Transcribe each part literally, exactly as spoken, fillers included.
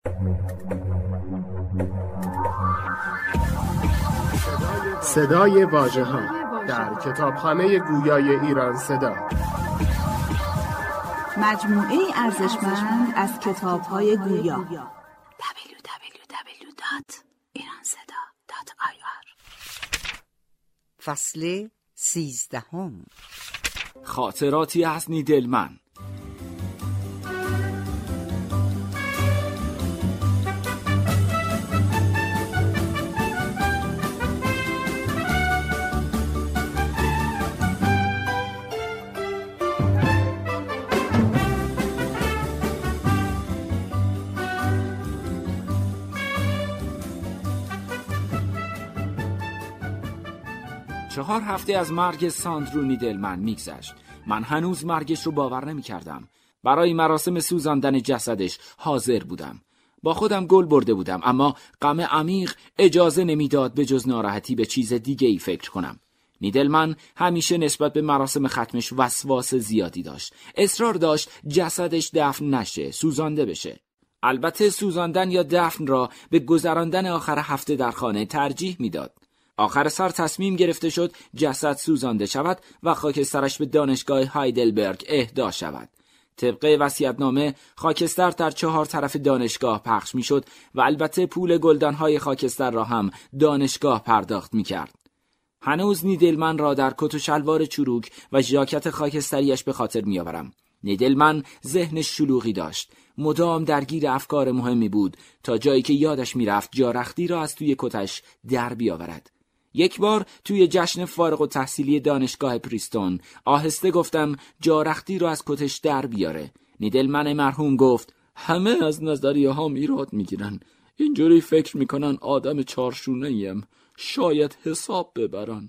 صدای واژه‌ها در کتابخانه گویای ایران صدا، مجموعه ارزشمند از کتاب‌های گویا. دبلیو دبلیو دبلیو دات ایران صدا دات آی آر. فصل سیزدهم. خاطراتی از نیدلمن. چهار هفته از مرگ ساندرو نیدلمن میگذشت. من هنوز مرگش رو باور نمی کردم. برای مراسم سوزاندن جسدش حاضر بودم. با خودم گل برده بودم، اما غم عمیق اجازه نمیداد به جز ناراحتی به چیز دیگه ای فکر کنم. نیدلمن همیشه نسبت به مراسم ختمش وسواس زیادی داشت. اصرار داشت جسدش دفن نشه، سوزانده بشه. البته سوزاندن یا دفن را به گذراندن آخر هفته در خانه ترجیح میداد. آخر سر تصمیم گرفته شد جسد سوزانده شود و خاکسترش به دانشگاه هایدلبرگ اهدا شود. طبق وصیت‌نامه خاکستر در چهار طرف دانشگاه پخش می شد و البته پول گلدان‌های خاکستر را هم دانشگاه پرداخت می کرد. هنوز نیدلمن را در کت و شلوار چروک و ژاکت خاکستریش به خاطر می آورم. نیدلمن ذهن شلوغی داشت. مدام درگیر افکار مهمی بود تا جایی که یادش می رفت جارختی را از توی کتش در بیاورد. یک بار توی جشن فارغ التحصیلی دانشگاه پریستون آهسته گفتم جارختی رو از کتش در بیاره. نیدلمن مرحوم گفت همه از نظریه ها ایراد میگیرن، اینجوری فکر میکنن آدم چارشونه ایم، شاید حساب ببرن.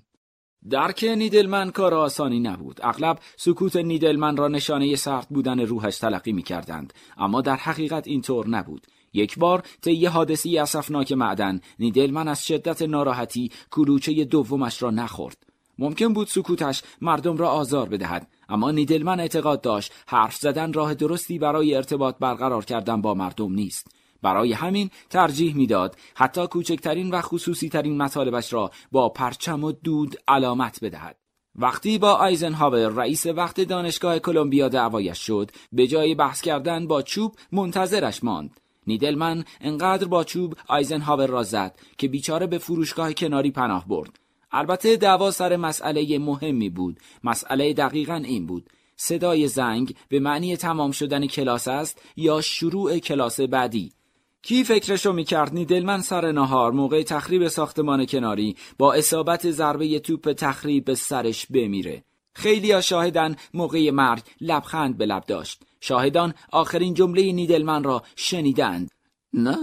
درک نیدلمن کار آسانی نبود. اغلب سکوت نیدلمن را نشانه سرد بودن روحش تلقی میکردند، اما در حقیقت اینطور نبود. یک بار طی حادثه‌ای اسفناک معدن نیدلمن از شدت ناراحتی کلوچه دومش را نخورد. ممکن بود سکوتش مردم را آزار بدهد، اما نیدلمن اعتقاد داشت حرف زدن راه درستی برای ارتباط برقرار کردن با مردم نیست. برای همین ترجیح میداد حتی کوچکترین و خصوصی ترین مطالبش را با پرچم و دود علامت بدهد. وقتی با آیزنهاور رئیس وقت دانشگاه کلمبیا دعوایش شد، به جای بحث کردن با چوب منتظرش ماند. نیدلمن انقدر با چوب آیزنهاور را زد که بیچاره به فروشگاه کناری پناه برد. البته دعوا سر مسئله مهمی بود. مسئله دقیقاً این بود: صدای زنگ به معنی تمام شدن کلاس است یا شروع کلاس بعدی؟ کی فکرشو میکرد نیدلمن سر نهار موقع تخریب ساختمان کناری با اصابت ضربه توپ تخریب به سرش بمیره؟ خیلیا شاهدان موقع مرگ لبخند به لب داشت. شاهدان آخرین جمله نیدلمن را شنیدند: نه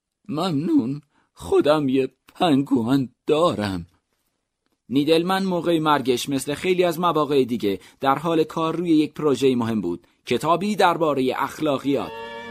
ممنون، خودم یه پنگوئن دارم. نیدلمن موقع مرگش مثل خیلی از مواقع دیگه در حال کار روی یک پروژه مهم بود، کتابی درباره اخلاقیات.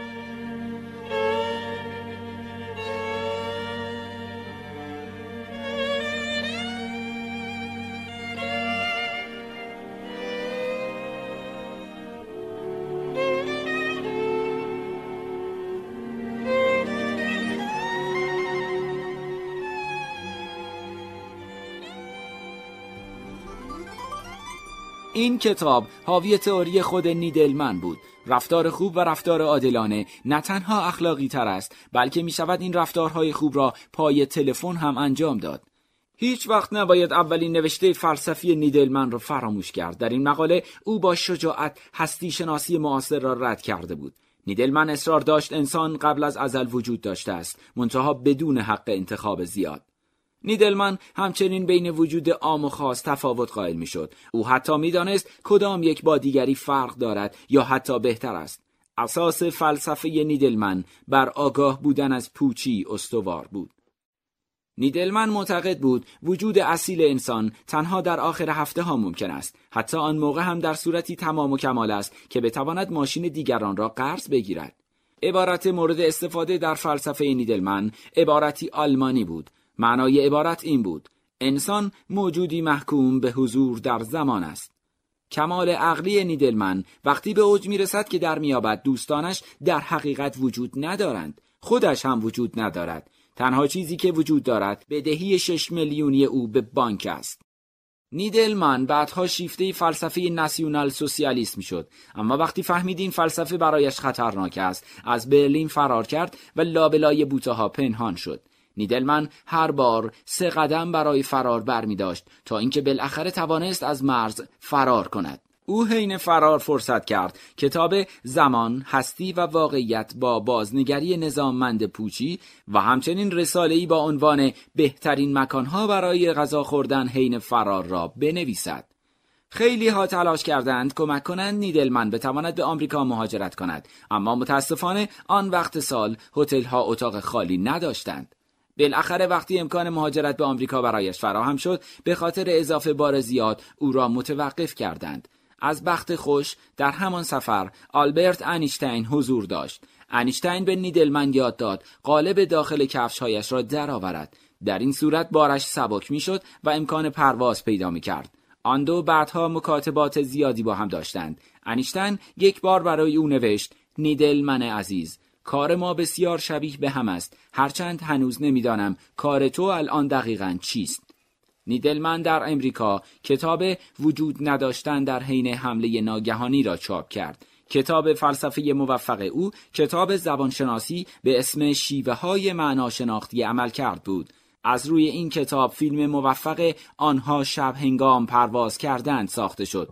این کتاب حاوی تئوری خود نیدلمن بود. رفتار خوب و رفتار عادلانه نه تنها اخلاقی تر است، بلکه می شود این رفتارهای خوب را پای تلفن هم انجام داد. هیچ وقت نباید اولین نوشته فلسفی نیدلمن را فراموش کرد. در این مقاله او با شجاعت هستی شناسی معاصر را رد کرده بود. نیدلمن اصرار داشت انسان قبل از ازل وجود داشته است، منتها بدون حق انتخاب زیاد. نیدلمن همچنین بین وجود عام و خاص تفاوت قائل میشد. او حتی میدانست کدام یک با دیگری فرق دارد یا حتی بهتر است. اساس فلسفه نیدلمن بر آگاه بودن از پوچی استوار بود. نیدلمن معتقد بود وجود اصیل انسان تنها در آخر هفته ها ممکن است. حتی آن موقع هم در صورتی تمام و کمال است که بتواند ماشین دیگران را قرض بگیرد. عبارت مورد استفاده در فلسفه نیدلمن عبارتی آلمانی بود. معنای عبارت این بود: انسان موجودی محکوم به حضور در زمان است. کمال عقلی نیدلمن وقتی به اوج میرسد که در میابد دوستانش در حقیقت وجود ندارند. خودش هم وجود ندارد. تنها چیزی که وجود دارد بدهی شش میلیونی او به بانک است. نیدلمن بعدها شیفته فلسفه ناسیونال سوسیالیسم شد، اما وقتی فهمید این فلسفه برایش خطرناک است، از برلین فرار کرد و لابلای بوته‌ها پنهان شد. نیدلمن هر بار سه قدم برای فرار برمی داشت تا اینکه بالاخره توانست از مرز فرار کند. او حین فرار فرصت کرد کتاب زمان، هستی و واقعیت با بازنگری نظاممند پوچی و همچنین رساله‌ای با عنوان بهترین مکانها برای غذا خوردن حین فرار را بنویسد. خیلی ها تلاش کردند کمک کنند نیدلمن بتواند به آمریکا مهاجرت کند، اما متاسفانه آن وقت سال هتل‌ها اتاق خالی نداشتند. بالاخره وقتی امکان مهاجرت به آمریکا برایش فراهم شد، به خاطر اضافه بار زیاد او را متوقف کردند. از بخت خوش در همان سفر آلبرت انیشتین حضور داشت. انیشتین به نیدلمن یاد داد قالب داخل کفش‌هایش را درآورد. در این صورت بارش سبک می‌شد و امکان پرواز پیدا می‌کرد. آن دو بعدها مکاتبات زیادی با هم داشتند. انیشتین یک بار برای او نوشت: نیدلمن عزیز، کار ما بسیار شبیه به هم است، هرچند هنوز نمی‌دانم کار تو الان دقیقاً چیست. نیدلمن در امریکا کتاب وجود نداشتن در حین حمله ناگهانی را چاپ کرد. کتاب فلسفه موفق او کتاب زبانشناسی به اسم شیوه های معناشناختی عملکرد بود. از روی این کتاب فیلم موفق آنها شب هنگام پرواز کردند ساخته شد.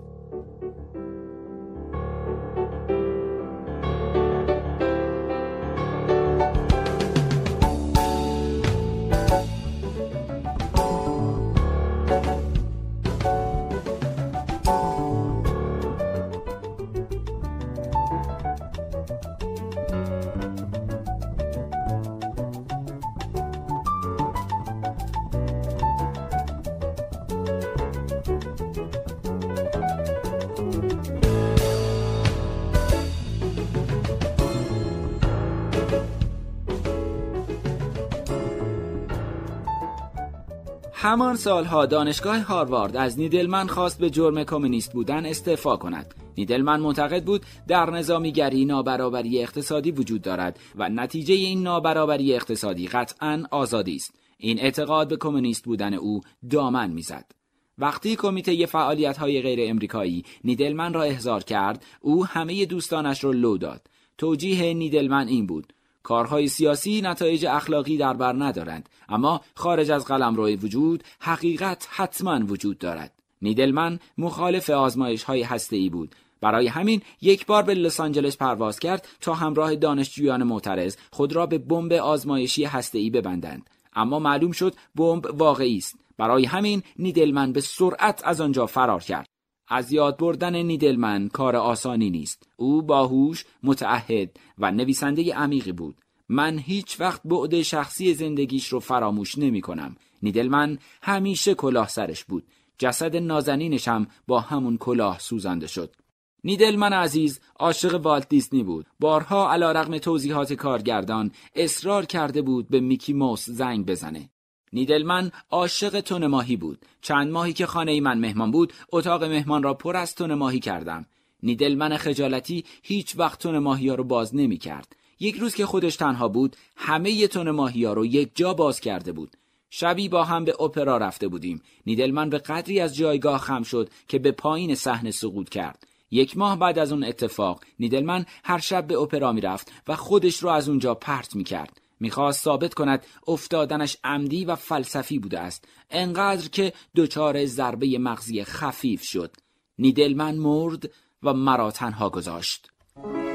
همان سالها دانشگاه هاروارد از نیدلمن خواست به جرم کمونیست بودن استعفا کند. نیدلمن معتقد بود در نظامیگری نابرابری اقتصادی وجود دارد و نتیجه این نابرابری اقتصادی قطعاً آزادی است. این اعتقاد به کمونیست بودن او دامن میزد. وقتی کمیته فعالیت‌های غیر امریکایی نیدلمن را احضار کرد، او همه دوستانش را لو داد. توجیه نیدلمن این بود: کارهای سیاسی نتایج اخلاقی در بر ندارند، اما خارج از قلمرو وجود حقیقت حتما وجود دارد. نیدلمن مخالف آزمایش‌های هسته‌ای بود. برای همین یک بار به لس آنجلس پرواز کرد تا همراه دانشجویان معترض خود را به بمب آزمایشی هسته‌ای ببندند. اما معلوم شد بمب واقعی است. برای همین نیدلمن به سرعت از آنجا فرار کرد. از یاد بردن نیدلمن کار آسانی نیست. او باهوش، متعهد و نویسنده عمیقی بود. من هیچ وقت بعد شخصی زندگیش رو فراموش نمی کنم. نیدلمن همیشه کلاه سرش بود. جسد نازنینش هم با همون کلاه سوزانده شد. نیدلمن عزیز عاشق والت دیزنی بود. بارها علیرغم توضیحات کارگردان اصرار کرده بود به میکی موس زنگ بزنه. نیدلمن عاشق تن ماهی بود. چند ماهی که خانه من مهمان بود، اتاق مهمان را پر از تن ماهی کردم. نیدلمن خجالتی هیچ وقت تن ماهی‌ها رو باز نمی کرد. یک روز که خودش تنها بود، همه تن ماهی‌ها رو یک جا باز کرده بود. شبی با هم به اپرا رفته بودیم. نیدلمن به قدری از جایگاه خم شد که به پایین صحنه سقوط کرد. یک ماه بعد از اون اتفاق، نیدلمن هر شب به اپرا می رفت و خودش رو از اونجا پرت می کرد. میخواست ثابت کند افتادنش عمدی و فلسفی بوده است، انقدر که دچار ضربه مغزی خفیف شد. نیدلمن مرد و مرا تنها گذاشت.